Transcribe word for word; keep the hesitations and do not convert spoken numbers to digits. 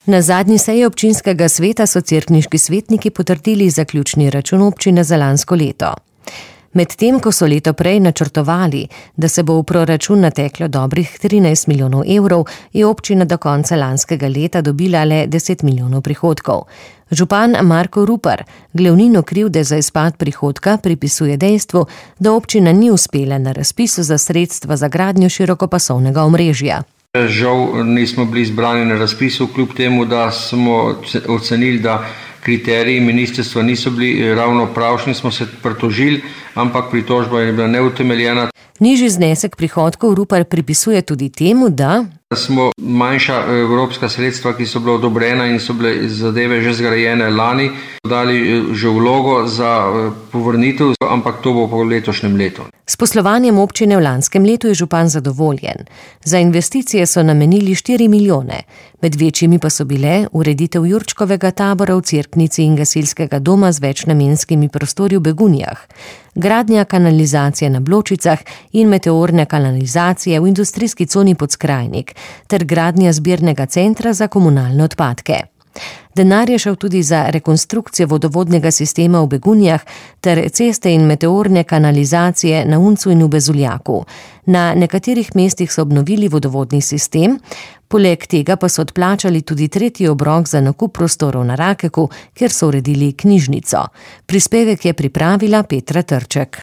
Na zadnji seji občinskega sveta so cerkniški svetniki potrdili zaključni račun občine za lansko leto. Medtem, ko so leto prej načrtovali, da se bo v proračun nateklo dobrih trinajst milijonov evrov, je občina do konca lanskega leta dobila le deset milijonov prihodkov. Župan Marko Rupar glavnino krivde za izpad prihodka pripisuje dejstvu, da občina ni uspela na razpisu za sredstva za gradnjo širokopasovnega omrežja. Žal nismo bili izbrani na razpisu, kljub temu, da smo ocenili, da kriteriji ministrstva niso bili ravno pravšnji, smo se pritožili, ampak pritožba je bila neutemeljena. Nižji znesek prihodkov Rupar pripisuje tudi temu, da smo manjša evropska sredstva, ki so bila odobrena in so bile zadeve že zgrajene lani, dali že vlogo za povrnitev, ampak to bo po letošnjem letu. S poslovanjem občine v lanskem letu je župan zadovoljen. Za investicije so namenili štiri milijone, med večjimi pa so bile ureditev Jurčkovega tabora v Cerknici in gasilskega doma z večnamenskimi prostori v Begunjah, gradnja kanalizacije na Bločicah in meteorne kanalizacije v industrijski coni Podskrajnik ter gradnja zbirnega centra za komunalne odpadke. Denar je šel tudi za rekonstrukcijo vodovodnega sistema v Begunjah ter ceste in meteorne kanalizacije na Uncu in v Bezuljaku. Na nekaterih mestih so obnovili vodovodni sistem, poleg tega pa so odplačali tudi tretji obrok za nakup prostorov na Rakeku, kjer so uredili knjižnico. Prispevek je pripravila Petra Trček.